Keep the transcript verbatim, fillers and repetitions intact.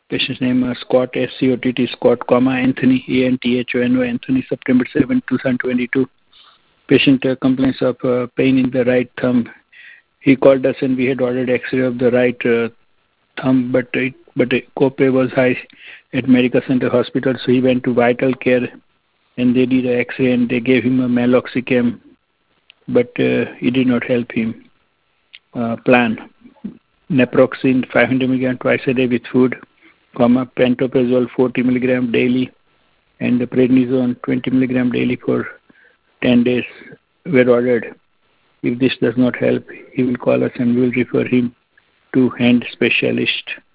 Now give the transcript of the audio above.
Patient's name uh, Scott, S C O T T, Scott, comma, Anthony, A N T H O N Y, Anthony, September seventh, twenty twenty-two. Patient uh, complains of uh, pain in the right thumb. He called us and we had ordered X-ray of the right uh, thumb, but it, but uh, copay was high at Medical Center Hospital, so he went to Vital Care and they did an X-ray and they gave him a meloxicam, but uh, it did not help him. Uh, plan: naproxen five hundred milligram twice a day with food, comma, pantoprazole forty milligram daily, and the prednisone twenty milligram daily for ten days were ordered. If this does not help, he will call us and we will refer him to hand specialist.